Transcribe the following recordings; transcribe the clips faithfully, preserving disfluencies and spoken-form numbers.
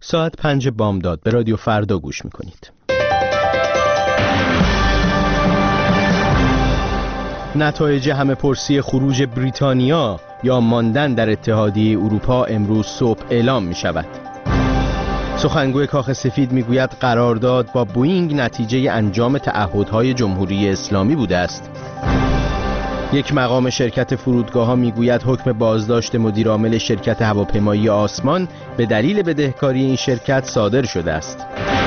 ساعت پنج بامداد به رادیو فردا گوش میکنید. نتایج همه پرسی خروج بریتانیا یا ماندن در اتحادیه اروپا امروز صبح اعلام می شود. سخنگوی کاخ سفید می گوید قرارداد با بوئینگ نتیجه انجام تعهدهای جمهوری اسلامی بوده است. یک مقام شرکت فرودگاه ها می گوید حکم بازداشت مدیرعامل شرکت هواپیمایی آسمان به دلیل بدهکاری این شرکت صادر شده است.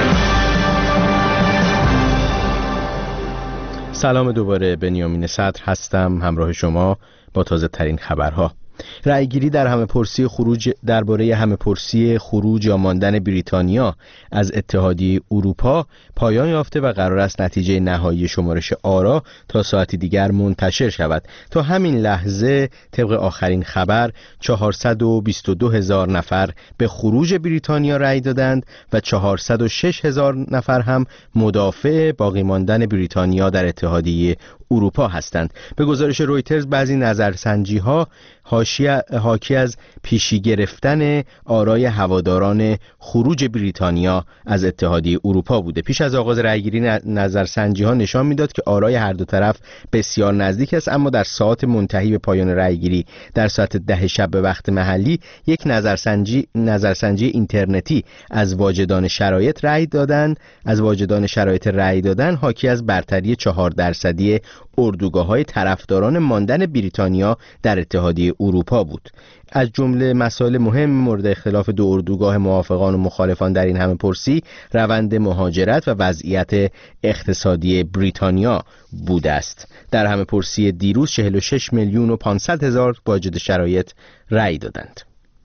سلام دوباره، بنیامین صدر هستم همراه شما با تازه ترین خبرها. رأیگیری در همه پرسی خروج درباره همه پرسی خروج یا ماندن بریتانیا از اتحادیه اروپا پایان یافته و قرار است نتیجه نهایی شمارش آرا تا ساعتی دیگر منتشر شود. تا همین لحظه طبق آخرین خبر چهارصد و بیست و دو هزار نفر به خروج بریتانیا رأی دادند و چهارصد و شش هزار نفر هم مدافع باقی ماندن بریتانیا در اتحادیه اروپا هستند. به گزارش رویترز بعضی نظرسنجی ها حاکی از پیشی گرفتن آرای هواداران خروج بریتانیا از اتحادیه اروپا بوده. پیش از آغاز رأیگیری نظرسنجی ها نشان میداد که آرای هر دو طرف بسیار نزدیک است، اما در ساعت منتهی به پایان رأیگیری در ساعت ده شب به وقت محلی یک نظرسنجی نظرسنجی اینترنتی از واجدان شرایط رأی دادن از واجدان شرایط رأی دادن حاکی از برتری چهار درصدی اردوگاه‌های طرفداران ماندن بریتانیا در اتحادیه اروپا بود. از جمله مسائل مهم مورد اختلاف دو اردوگاه موافقان و مخالفان در این همه پرسی روند مهاجرت و وضعیت اقتصادی بریتانیا بوده است. در همه پرسی دیروز چهل و شش میلیون و پانصد هزار واجد شرایط رأی دادند.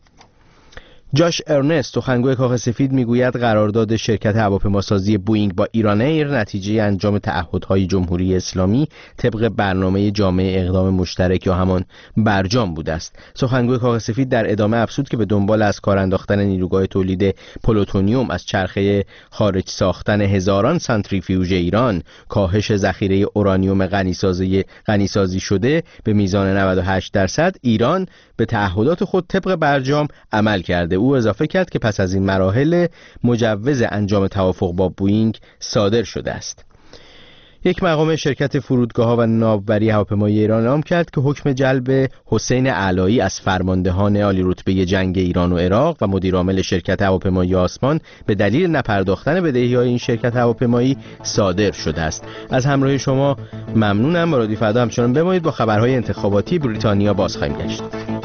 جاش ارنست سخنگوی کاخ سفید میگوید قرارداد شرکت هواپیماسازی بوئینگ با ایران ایر نتیجه انجام تعهدهای جمهوری اسلامی طبق برنامه جامع اقدام مشترک یا همان برجام بوده است. سخنگوی کاخ سفید در ادامه افزود که به دنبال از کار انداختن نیروگاه تولید پلوتونیوم از چرخه خارج ساختن هزاران سانتریفیوژ ایران، کاهش ذخیره اورانیوم غنیسازی غنیسازی شده به میزان نود و هشت درصد، ایران به تعهدات خود طبق برجام عمل کرده. او اضافه کرد که پس از این مراحل مجوز انجام توافق با بوئینگ صادر شده است. یک مقام شرکت فرودگاه‌ها و ناوبری هواپیمایی ایران اعلام کرد که حکم جلب حسین علایی از فرماندهان عالی رتبه جنگ ایران و عراق و مدیرعامل شرکت هواپیمایی آسمان به دلیل نپرداختن بدهی‌های این شرکت هواپیمایی صادر شده است. از همراهی شما ممنونم. رادیو فردا همچنان بمانید، با خبرهای انتخاباتی بریتانیا باز خواهیم گشت.